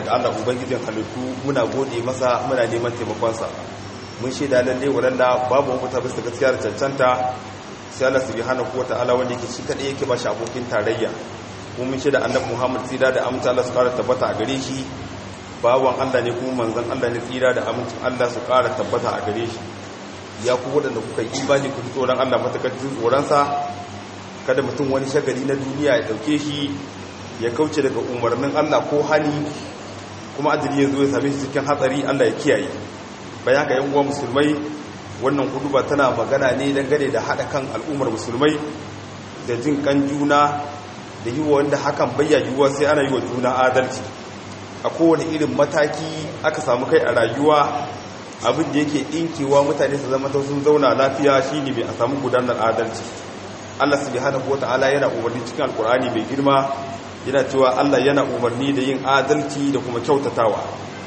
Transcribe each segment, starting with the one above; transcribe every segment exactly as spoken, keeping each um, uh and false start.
ga Allah ubangijin halittu muna gode masa muna neman taimakonsa. Mun shaida lalle walalla babu wani mutum bisa gaskiya da cancanta sai Allah subhanahu wataala wanda yake shi kadai yake ba shi abokin tarayya. Kuma mun shaida annabi Muhammad tsira da amincin Allah su ƙara tabbata a gare shi bawan Allah ne kuma manzon Allah ne tsira da amincin Allah su ƙara tabbata a gare shi. Ya ku waɗanda kuka yi imani ku tsoron Allah matakar jin tsoronsa, kada mutum wani shagali na duniya ya ɗauke shi ya kauce daga umarnin Allah ko hali kuma ajali ya zo ya same shi cikin hatsari. Allah ya kiyaye. Bayan ga yan uwa musulmai, wannan huduba tana magana ne dangane da haɗa kan al'ummar musulmai da jin kan juna da yi wa wanda hakan bayya yiwuwa sai ana yi wa juna adalci a kowane irin mataki aka samu kai a rayuwa. Abin da yake ɗinkewa mutane su zama sun zauna lafiya shine mai a samu gudanar adalci. Allah subhanahu wata'ala yana umarni cikin alkur'ani mai girma, yana cewa Allah yana umarni da yin adalci da kuma kyautatawa.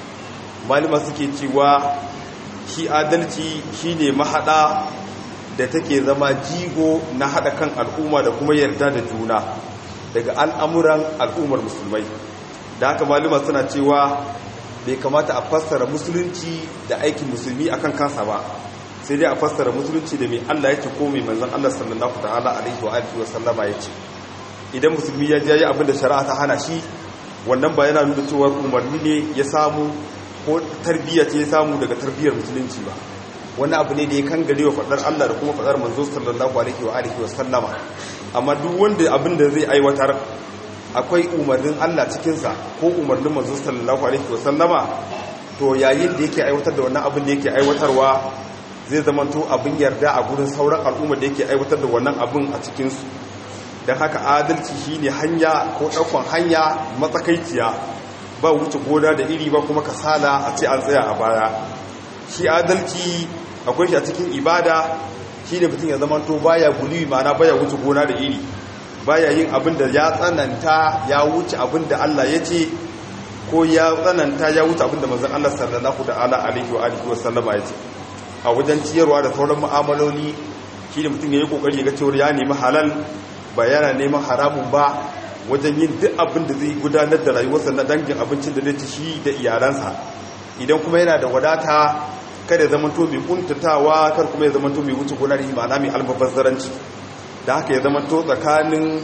Malama suke cewa shi adalci shine mahada da take zama jigo na hada kan al'umma da kuma yarda da juna daga al'amuran al'ummar musulmai. Da haka malama suna cewa bai kamata a fassara musulunci da aikin musulmi akan kansa ba, sai dai a fassara musulunci da mai Allah yake ko mai manzon Allah sallallahu ta'ala alaihi wa alihi wa sallama yace. Idan musulmi ya ji abin da shari'a ta hana shi, wannan ba yana nuna cewa umarni ne ya samu ko tarbiyya ce ya samu daga tarbiyyar musulunci ba. Wani abu ne da ya kangare wa fadar Allah da kuma fadar manzo sallallahu alaihi wa alihi wa sallama. Amma duk wanda abin da zai aiwatar akwai umarnin Allah cikinsa ko umarnin manzo sallallahu alaihi wasallama, to yayin da yake aiwatar da wannan abin da yake aiwatarwa zai zamanto abin yarda a gurin sauran al'umma da yake aiwatar da wannan abin a cikinsu. Don haka adalci shine hanya ko ɗaukan hanya matsakaiciya, ba wuce gona da iri ba kuma kasala a ce an tsaya a baya. Shi adalci akwai shi a cikin ibada, shine mutum ya zamanto baya guluwi, ma'ana baya wuce gona da iri, baya yin abin da ya tsananta ya wuce abin da Allah ya ce, ko ya tsananta ya wuce abin da manzon Allah sallallahu ta'ala alaihi wa alihi wa sallama ya ce. A wajen ciyarwa da sauran mu'amaloli shine mutum yayi kokari ga cewa ya nemi halal ba yana neman haramun ba, wajen yin duk abin da zai gudanar da rayuwarsa na dangin abincin da zai ci shi da iyalansa. Idan kuma yana da wadata, kada ya zama to mai kuntatawa, kar kuma ya zama to mai wuce gona da imana mai almubazzaranci. Da haka ya zama to tsakanin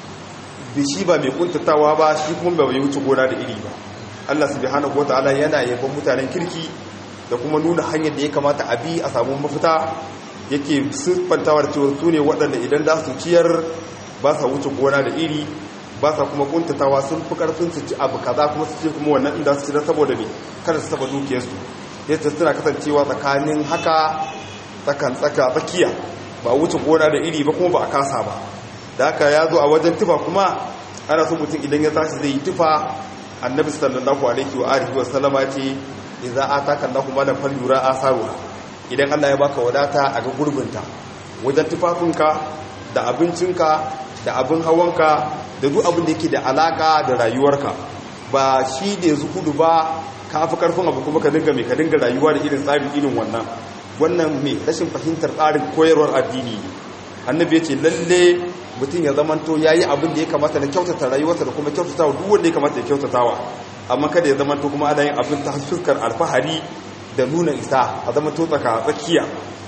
bishi ba mai kuntatawa ba, shi kuma ba mai wuce gona da iri ba. Allah subhanahu wataala yana yabon mutanen kirki da kuma nuna hanyar da ya kamata a bi a samu mafita. Yake siffantawa da cewa su ne waɗanda idan za su ciyar ba sa wuce gona da iri, ba sa kuma kuntatawa, sun fi karfin su ci abu kaza kuma su ce kuma wannan inda su ci saboda me kada su taba dukiyarsu. Yadda suna kasancewa tsakanin haka tsakan tsaka tsakiya, ba wuce gona da iri ba kuma ba a kasa ba. Da haka ya zo a wajen tufa kuma ana so mutum idan ya tashi zai yi tufa, annabi sallallahu alaihi wa alihi wa sallama ce idza ataka Allahu malan falyura asaruha. Idan Allah ya baka wadata a ga gurbinta wajen tufafinka da abincinka da abin hawanka da duk abin da yake da alaka da rayuwarka, ba shi da zuhudu ba ka fi karfin abu kuma ka dinga mai ka dinga rayuwa da irin tsarin irin wannan wannan mai rashin fahimtar tsarin koyarwar addini. Annabi ya ce lalle mutum ya zamanto ya yi abin da ya kamata na kyautata rayuwarsa da kuma kyautatawa duk wanda ya kamata ya kyautatawa, amma kada ya zamanto kuma ana yin abin ta fuskar alfahari da nuna isa, a zama to tsaka tsakiya.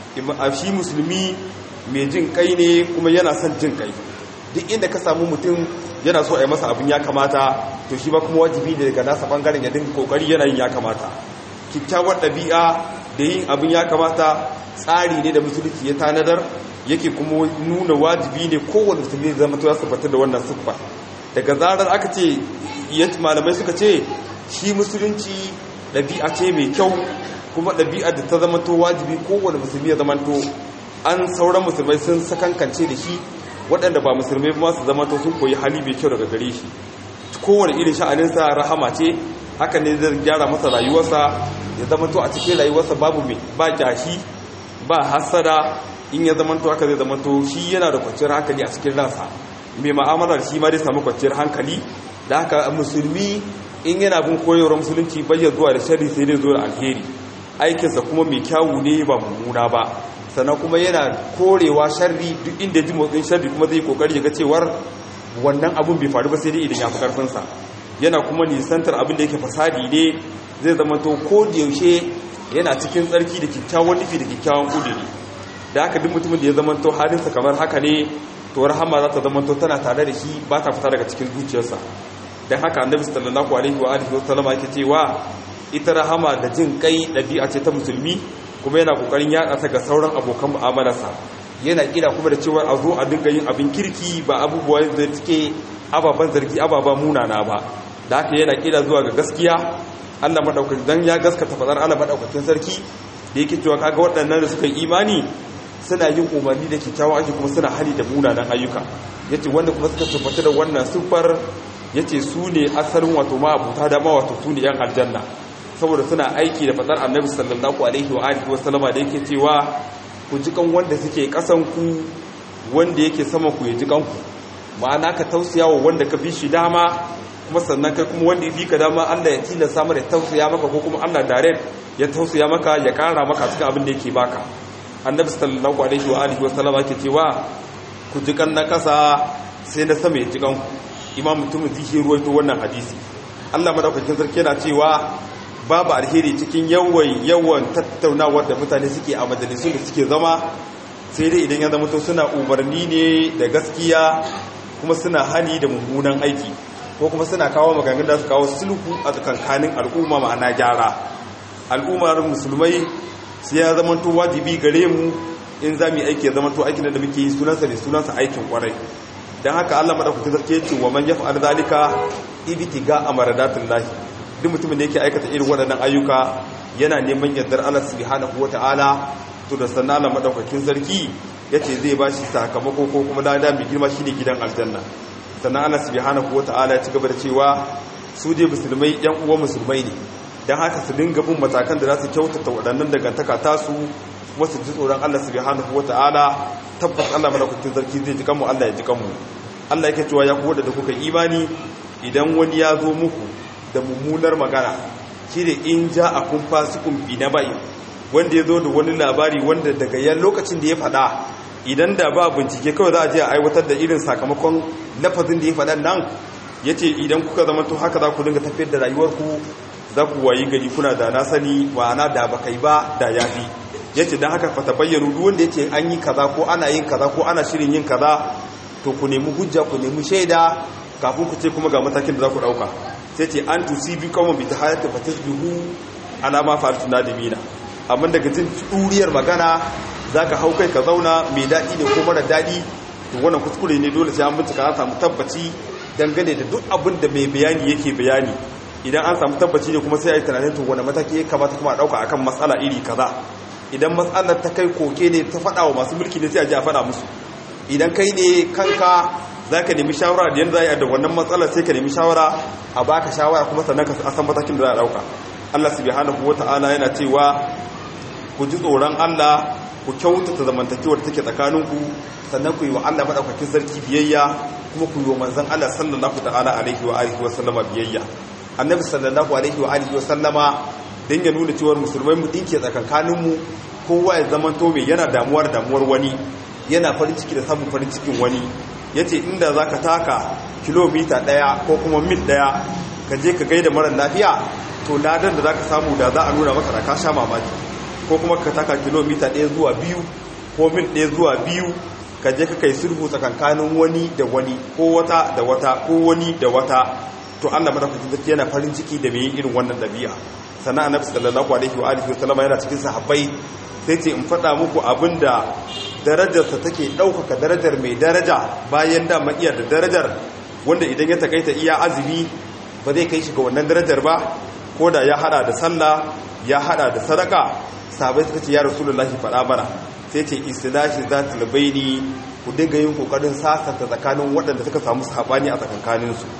Shi musulmi mai jin kai ne kuma yana son jin kai. Duk inda ka samu mutum yana so a yi masa abin ya kamata, to shi ba kuma wajibi ne daga nasa bangaren ya dinga kokari yana yin ya kamata. Kyakkyawar ɗabi'a da yin abin ya kamata tsari ne da musulunci ya tanadar, yake kuma nuna wajibi ne kowane musulmi zama to ya siffata da wannan siffa. Daga zarar aka ce malamai suka ce shi musulunci ɗabi'a ce mai kyau, kuma ɗabi'a da ta zama to wajibi kowane musulmi ya zama to an sauran musulmai sun sakankance da shi, waɗanda ba musulmai ba su zama to sun koyi hali mai kyau daga gare shi. Kowane irin sha'aninsa rahama ce, haka ne zai gyara masa rayuwarsa, ya zama to a cikin rayuwarsa babu mai ba kyashi ba hasada. In ya zama to haka zai zama to shi yana da kwanciyar hankali a cikin ransa, mai ma'amalar shi ma dai samu kwanciyar hankali. Da haka musulmi in yana bin koyarwar musulunci bayyana zuwa da sharri sai dai zuwa da alheri, aikinsa kuma mai kyawu ne ba mummuna ba. Sannan kuma yana korewa sharri, duk inda ji motsin sharri kuma zai kokari ya ga cewar wannan abun bai faru ba sai dai idan ya fi karfinsa. yana kuma nisantar abin da yake fasadi ne zai zamanto ko da yaushe yana cikin tsarki da kyakkyawan nufi da kyakkyawan kudiri da haka duk mutumin da ya zamanto halinsa kamar haka ne to rahama za ta zamanto tana tare da shi ba ta fita daga cikin zuciyarsa don haka annabi sallallahu alaihi wa alihi wa sallama yake cewa ita rahama da jin kai ɗabi'a ce ta musulmi kuma yana kokarin yaɗa ta ga sauran abokan mu'amalarsa yana kira kuma da cewa a zo a dinga yin abin kirki ba abubuwa da suke ababen zargi ababen munana ba da haka yana kira zuwa ga gaskiya Allah madaukakin dan ya gaskata fadar Allah madaukakin sarki da yake cewa kaga waɗannan da suka yi imani suna yin umarni da kyakkyawan aiki kuma suna hali da munanan ayyuka yace wanda kuma suka tabbata da wannan sifar yace su ne asalin wato ma abuta da ma wato su ne yan aljanna saboda suna aiki da fadar Annabi sallallahu alaihi wa alihi wasallama da yake cewa ku jikan wanda suke kasan ku wanda yake sama ku ya jikan ku ma'ana ka tausaya wa wanda ka fi shi dama kuma sannan kai kuma wanda ya fi ka dama Allah ya tilasta maka ya tausaya maka ko kuma Allah direct ya tausaya maka ya kara maka cikin abin da yake baka Annabi sallallahu alaihi wa alihi wasallam yake cewa ku jikan na kasa sai na sama ya jikan ku Imam Tirmidhi shi ruwaito wannan hadisi Allah madaukakin sarki yana cewa babu alheri cikin yawan yawan tattaunawar da mutane suke a majalisun da suke zama sai dai idan ya zama to suna umarni ne da gaskiya kuma suna hani da mummunan aiki ko kuma suna kawo maganganun da su kawo sulhu a tsakankanin al'umma ma'ana gyara al'ummar musulmai sai ya zama to wajibi gare mu in za mu yi aiki ya zama to aikin da muke yi sunansa ne sunansa aikin kwarai don haka Allah madaukakin sarki ya ce wa man yaf'al zalika ibtiga amaradatillah duk mutumin da yake aikata irin waɗannan ayyuka yana neman yardar Allah subhanahu wata'ala to da sannan Allah madaukakin sarki yace zai bashi sakamako ko kuma lada mai girma shine gidan aljanna sannan Allah subhanahu wata'ala ya ci gaba da cewa su dai musulmai yan uwan musulmai ne dan haka su dinga bin matakan da za su kyautata waɗannan dangantaka tasu kuma su ji tsoron Allah subhanahu wata'ala tabbas Allah madaukakin sarki zai ji kanmu Allah ya ji kanmu Allah yake cewa ya ku da kuka imani idan wani ya zo muku da mummunar magana shi ne in ja a kun fasikun bi na bayi wanda ya zo da wani labari wanda daga yan lokacin da ya faɗa idan da ba bincike kawai za a je a aiwatar da irin sakamakon lafazin da ya faɗa nan ya ce idan kuka zama to haka za ku dinga tafiyar da rayuwarku za ku wayi gari kuna da na sani ma'ana da ba kai ba da ya fi ya ce don haka fata bayyano duk wanda ya ce an yi kaza ko ana yin kaza ko ana shirin yin kaza to ku nemi hujja ku nemi shaida kafin ku ce kuma ga matakin da za ku ɗauka sai ce an tusibi kawon bi ta hayata ba ta duhu alama faltu na dimina amma daga jin ɗuriyar magana za ka hau kai ka zauna mai daɗi ne ko mara daɗi to wannan kuskure ne dole sai an bincika an samu tabbaci dangane da duk abin da mai bayani yake bayani idan an samu tabbaci ne kuma sai a yi tunanin to wani mataki ya kamata kuma a ɗauka akan matsala iri kaza idan matsalar ta kai koke ne ta faɗa wa masu mulki ne sai a ji a faɗa musu idan kai ne kanka za ka nemi shawara da yanzu za a yi da wannan matsalar sai ka nemi shawara a baka shawara kuma sannan ka san matakin da za a dauka Allah subhanahu wata'ala yana cewa ku ji tsoron Allah ku kyautata zamantakewar take tsakaninku sannan ku yi wa Allah madaukakin sarki biyayya kuma ku yi wa manzon Allah sallallahu ta'ala alaihi wa alihi wa sallama biyayya annabi sallallahu alaihi wa alihi wa sallama dan ya nuna cewa musulmai mu dinke tsakankanin mu kowa ya zamanto mai yana damuwar damuwar wani yana farin ciki da samun farin cikin wani ya ce inda za ka taka kilomita ɗaya ko kuma mil ɗaya ka je ka gaida marar lafiya to ladan da za ka samu da za a nuna maka da ka sha mamaki ko kuma ka taka kilomita ɗaya zuwa biyu ko mil ɗaya zuwa biyu ka je ka kai sulhu tsakankanin wani da wani ko wata da wata ko wani da wata to Allah madaukakin sarki yana farin ciki da mai yin irin wannan dabi'a sannan annabi sallallahu alaihi wa alihi wasallam yana cikin sahabbai sai ce in faɗa muku abinda darajarsa take ɗaukaka darajar mai daraja bayan da iya da darajar wanda idan ya takaita iya azumi ba zai kai shi ga wannan darajar ba ko da ya hada da sallah ya hada da sadaka sahabbai suka ce ya rasulullahi faɗa mana sai ce istilahi zatul baini ku dinga yin kokarin sasanta tsakanin waɗanda suka samu sabani a tsakankanin su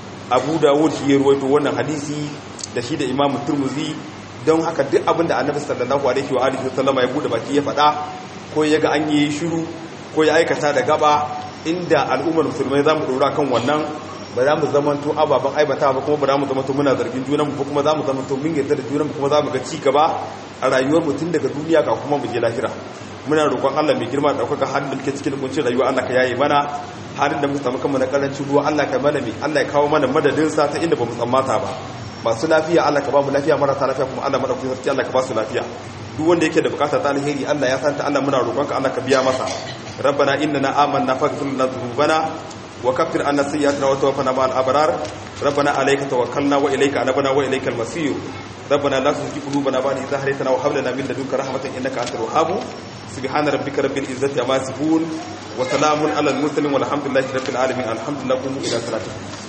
Abu Dawud shi ya ruwaito wannan hadisi da shi da Imam Tirmidhi don haka duk abin da Annabi sallallahu alaihi wa alihi wasallama ya bude baki ya faɗa ko ya ga an yi shiru ko ya aikata da gaba inda al'ummar musulmai za mu ɗora kan wannan ba za mu zamanto ababen aibata ba kuma ba za mu zamanto muna zargin junanmu ba kuma za mu zamanto mun yarda da junanmu kuma za mu ga ci gaba a rayuwar mutum daga duniya ga kuma mu je lahira muna roƙon Allah mai girma da ɗaukaka halin da muke cikin kuncin rayuwa Allah ka yaye mana halin da muka samu kanmu na karancin ruwa Allah ka mana mai Allah ya kawo mana madadin sa ta inda bamu tsammata ba masu lafiya Allah ka ba mu lafiya marasa lafiya kuma Allah madaukakin sarki Allah ka ba su lafiya duk wanda yake da bukata ta alheri Allah ya santa Allah muna roƙonka Allah ka biya masa rabbana innana amanna faghfir lana dhunubana wa kaffir anna sayyi'atina wa tawaffana ma'al abrar rabbana alayka tawakkalna wa ilayka anabna wa ilaykal masir rabbana la tuzigh qulubana ba'da idh hadaytana wa hab lana min ladunka rahmatan innaka antal wahhab subhana rabbika rabbil izzati amma yasifun wa salamun alal mursalin walhamdulillahi rabbil alamin alhamdulillahi ila salatikum